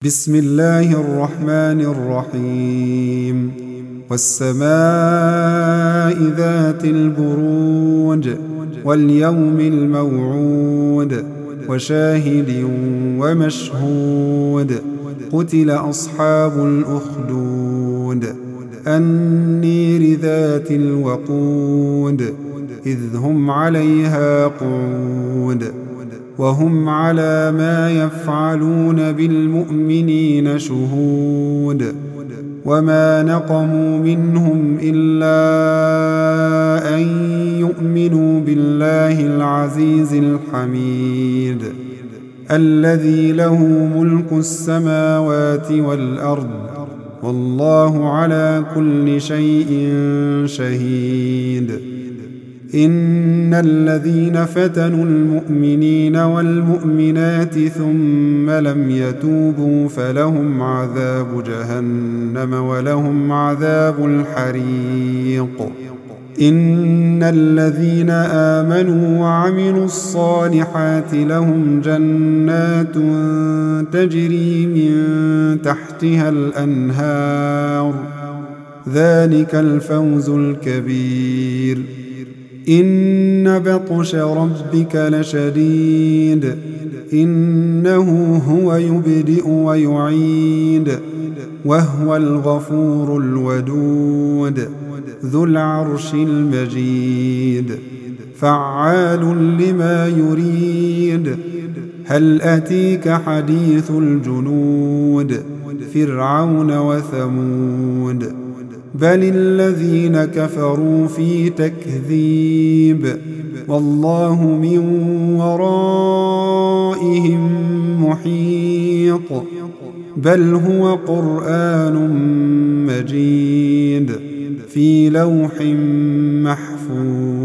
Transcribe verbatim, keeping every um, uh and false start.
بسم الله الرحمن الرحيم والسماء ذات البروج واليوم الموعود وشاهد ومشهود قتل أصحاب الأخدود النير ذات الوقود إذ هم عليها قعود وهم على ما يفعلون بالمؤمنين شهود وما نقموا منهم إلا أن يؤمنوا بالله العزيز الحميد الذي له ملك السماوات والأرض والله على كل شيء شهيد. إن الذين فتنوا المؤمنين والمؤمنات ثم لم يتوبوا فلهم عذاب جهنم ولهم عذاب الحريق. إن الذين آمنوا وعملوا الصالحات لهم جنات تجري من تحتها الأنهار ذلك الفوز الكبير. إن بطش ربك لشديد إنه هو يبدئ ويعيد وهو الغفور الودود ذو العرش المجيد فعال لما يريد. هل أتيك حديث الجنود فرعون وثمود بل الذين كفروا في تكذيب والله من ورائهم محيط بل هو قرآن مجيد في لوح محفوظ.